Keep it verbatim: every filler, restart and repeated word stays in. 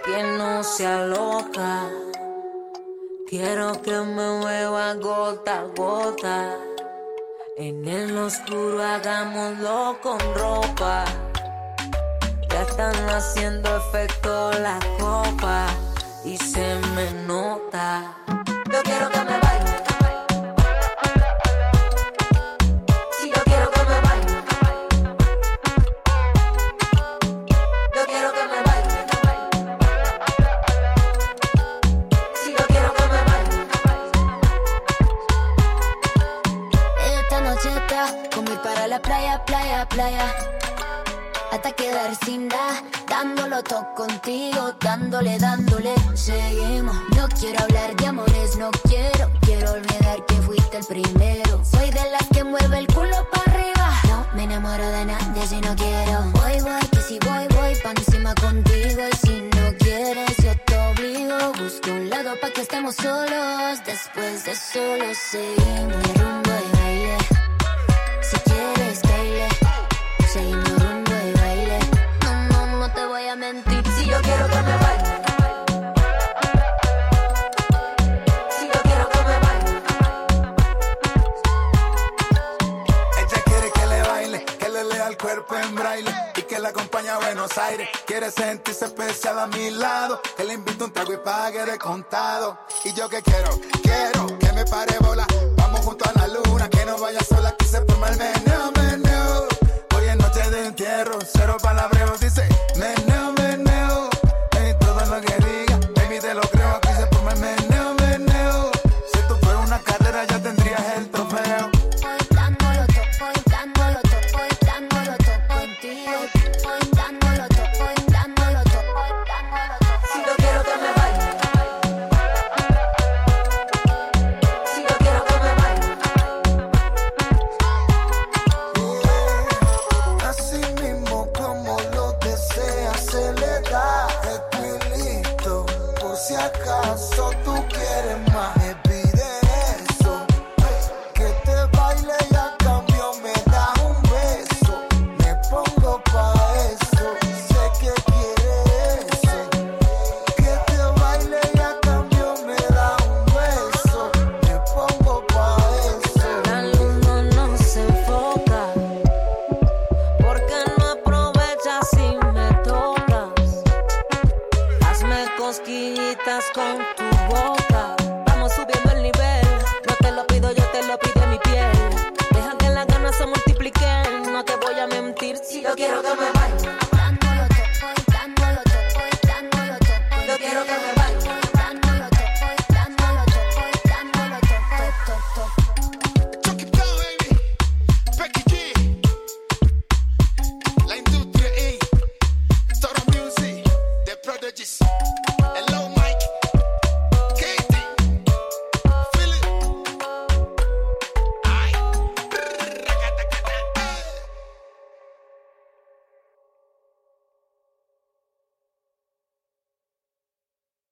que no sea loca. Quiero que me mueva gota a gota. En el oscuro hagámoslo con ropa. Ya están haciendo efecto la copa y se me nota. Yo quiero que me baile. Si yo quiero que me baile. Yo quiero que me baile. Si yo quiero que me baile. Esta noche está como ir para la playa, playa, playa. Hasta quedar sin nada, dándolo todo contigo, dándole, dándole, seguimos. No quiero hablar de amores, no quiero, quiero olvidar que fuiste el primero. Soy de las que mueve el culo para arriba, no me enamoro de nadie si no quiero. Voy, voy, que si voy, voy pa' encima contigo. Y si no quieres, yo te obligo. Busco un lado pa' que estemos solos, después de solo seguimos. Mi rumbo y baile, si quieres baile, seguimos rumbo y baile. No, no, no te voy a mentir. Si yo quiero que me baile. Si yo quiero que me baile. Ella quiere que le baile, que le lea el cuerpo en braille y que la acompañe a Buenos Aires. Quiere sentirse especial a mi lado, que le invite un trago y pague de contado. Y yo que quiero, quiero que me pare bola. Vamos junto a la luna, que no vaya sola, que se forma el meneo, meneo. Hoy es noche de entierro, cero palabreos, dice meneo, meneo. En todo lo que diga, baby te lo creo, aquí se forma el meneo, meneo. Si esto fuera una carrera ya tendrías el trofeo. Voy dándolo todo, voy dándolo todo, voy dándolo todo contigo. Voy dándolo todo, voy dándolo todo, voy dándolo todo. Si yo quiero que me baile. Si yo quiero que me baile. Así mismo como lo deseas se le da. Estoy listo, por si acaso tú quieres más. Me pide eso, que te baile y a cambio me da un beso. Me pongo pa' eso, sé que quieres eso. Que te baile y a cambio me da un beso. Me pongo pa' eso. La luna no se enfoca. ¿Por qué no aprovechas si me tocas? Hazme cosquillitas con tu boca. Vamos subiendo el nivel. No te lo pido, yo te lo pido en mi piel. Deja que las ganas se multipliquen. No te voy a mentir si yo quiero que me baile.